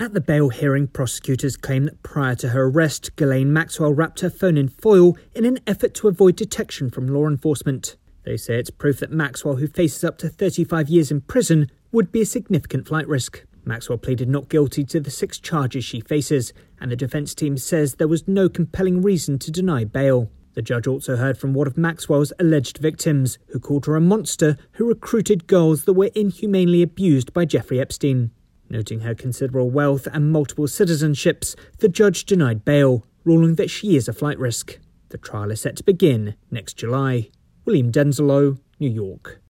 At the bail hearing, prosecutors claim that prior to her arrest, Ghislaine Maxwell wrapped her phone in foil in an effort to avoid detection from law enforcement. They say it's proof that Maxwell, who faces up to 35 years in prison, would be a significant flight risk. Maxwell pleaded not guilty to the 6 charges she faces, and the defence team says there was no compelling reason to deny bail. The judge also heard from one of Maxwell's alleged victims, who called her a monster who recruited girls that were inhumanely abused by Jeffrey Epstein. Noting her considerable wealth and multiple citizenships, the judge denied bail, ruling that she is a flight risk. The trial is set to begin next July. William Denzelow, New York.